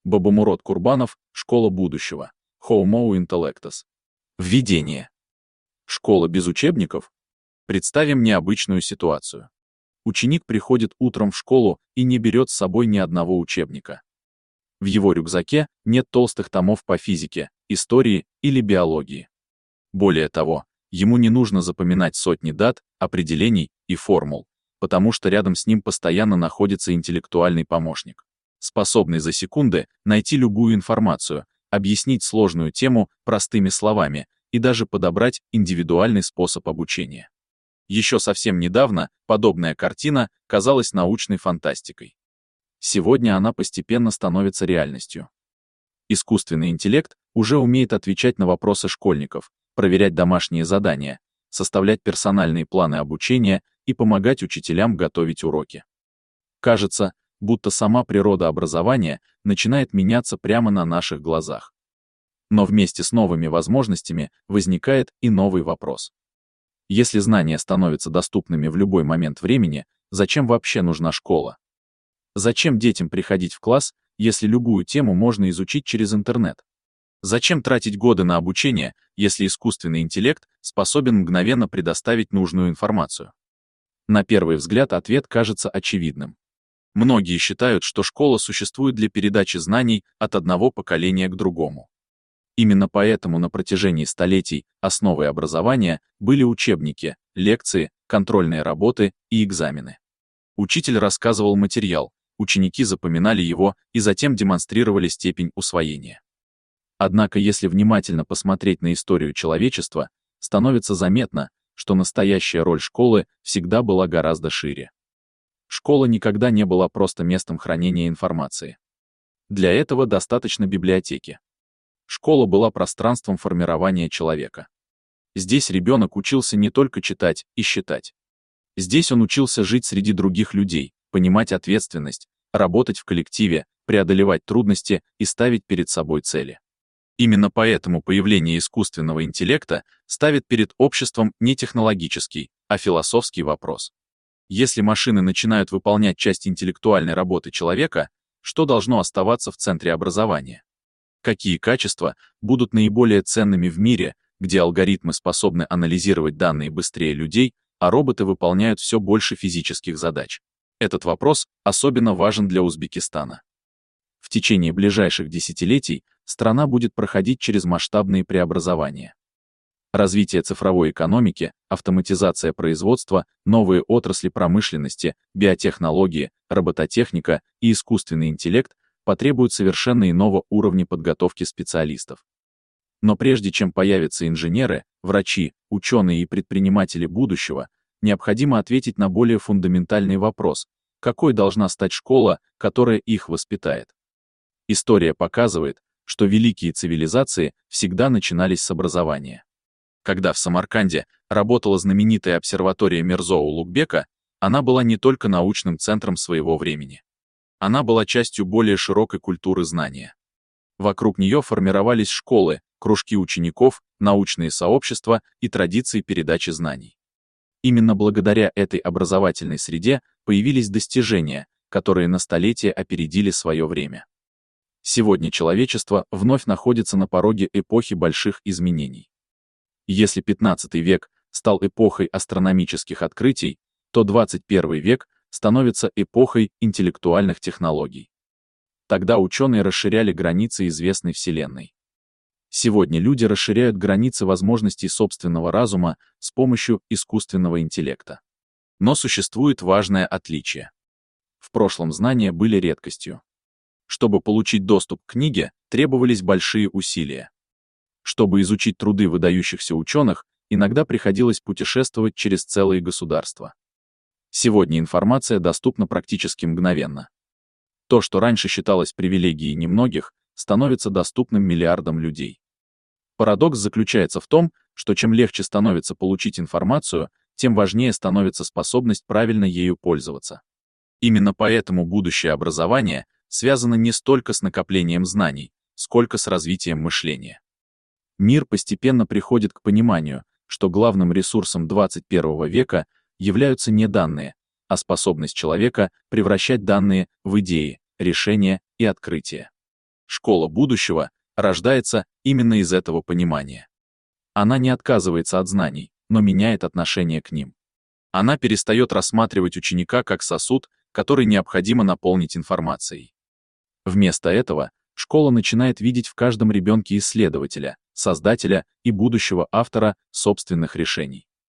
Бабамурод Курбанов, Школа будущего. Homo intellectus. Введение. Школа без учебников? Представим необычную ситуацию. Ученик приходит утром в школу и не берет с собой ни одного учебника. В его рюкзаке нет толстых томов по физике, истории или биологии. Более того, ему не нужно запоминать сотни дат, определений и формул, потому что рядом с ним постоянно находится интеллектуальный помощник, способный за секунды найти любую информацию, объяснить сложную тему простыми словами и даже подобрать индивидуальный способ обучения. Еще совсем недавно подобная картина казалась научной фантастикой. Сегодня она постепенно становится реальностью. Искусственный интеллект уже умеет отвечать на вопросы школьников, проверять домашние задания, составлять персональные планы обучения и помогать учителям готовить уроки. Кажется, будто сама природа образования начинает меняться прямо на наших глазах. Но вместе с новыми возможностями возникает и новый вопрос. Если знания становятся доступными в любой момент времени, зачем вообще нужна школа? Зачем детям приходить в класс, если любую тему можно изучить через интернет? Зачем тратить годы на обучение, если искусственный интеллект способен мгновенно предоставить нужную информацию? На первый взгляд ответ кажется очевидным. Многие считают, что школа существует для передачи знаний от одного поколения к другому. Именно поэтому на протяжении столетий основой образования были учебники, лекции, контрольные работы и экзамены. Учитель рассказывал материал, ученики запоминали его и затем демонстрировали степень усвоения. Однако, если внимательно посмотреть на историю человечества, становится заметно, что настоящая роль школы всегда была гораздо шире. Школа никогда не была просто местом хранения информации. Для этого достаточно библиотеки. Школа была пространством формирования человека. Здесь ребенок учился не только читать и считать. Здесь он учился жить среди других людей, понимать ответственность, работать в коллективе, преодолевать трудности и ставить перед собой цели. Именно поэтому появление искусственного интеллекта ставит перед обществом не технологический, а философский вопрос. Если машины начинают выполнять часть интеллектуальной работы человека, что должно оставаться в центре образования? Какие качества будут наиболее ценными в мире, где алгоритмы способны анализировать данные быстрее людей, а роботы выполняют все больше физических задач? Этот вопрос особенно важен для Узбекистана. В течение ближайших десятилетий страна будет проходить через масштабные преобразования. Развитие цифровой экономики, автоматизация производства, новые отрасли промышленности, биотехнологии, робототехника и искусственный интеллект потребуют совершенно иного уровня подготовки специалистов. Но прежде чем появятся инженеры, врачи, ученые и предприниматели будущего, необходимо ответить на более фундаментальный вопрос: какой должна стать школа, которая их воспитает? История показывает, что великие цивилизации всегда начинались с образования. Когда в Самарканде работала знаменитая обсерватория Мирзо-Улугбека, она была не только научным центром своего времени. Она была частью более широкой культуры знания. Вокруг нее формировались школы, кружки учеников, научные сообщества и традиции передачи знаний. Именно благодаря этой образовательной среде появились достижения, которые на столетия опередили свое время. Сегодня человечество вновь находится на пороге эпохи больших изменений. Если 15 век стал эпохой астрономических открытий, то 21 век становится эпохой интеллектуальных технологий. Тогда ученые расширяли границы известной Вселенной. Сегодня люди расширяют границы возможностей собственного разума с помощью искусственного интеллекта. Но существует важное отличие. В прошлом знания были редкостью. Чтобы получить доступ к книге, требовались большие усилия. Чтобы изучить труды выдающихся ученых, иногда приходилось путешествовать через целые государства. Сегодня информация доступна практически мгновенно. То, что раньше считалось привилегией немногих, становится доступным миллиардам людей. Парадокс заключается в том, что чем легче становится получить информацию, тем важнее становится способность правильно ею пользоваться. Именно поэтому будущее образования связано не столько с накоплением знаний, сколько с развитием мышления. Мир постепенно приходит к пониманию, что главным ресурсом 21 века являются не данные, а способность человека превращать данные в идеи, решения и открытия. Школа будущего рождается именно из этого понимания. Она не отказывается от знаний, но меняет отношение к ним. Она перестает рассматривать ученика как сосуд, который необходимо наполнить информацией. Вместо этого школа начинает видеть в каждом ребенке исследователя, создателя и будущего автора собственных решений.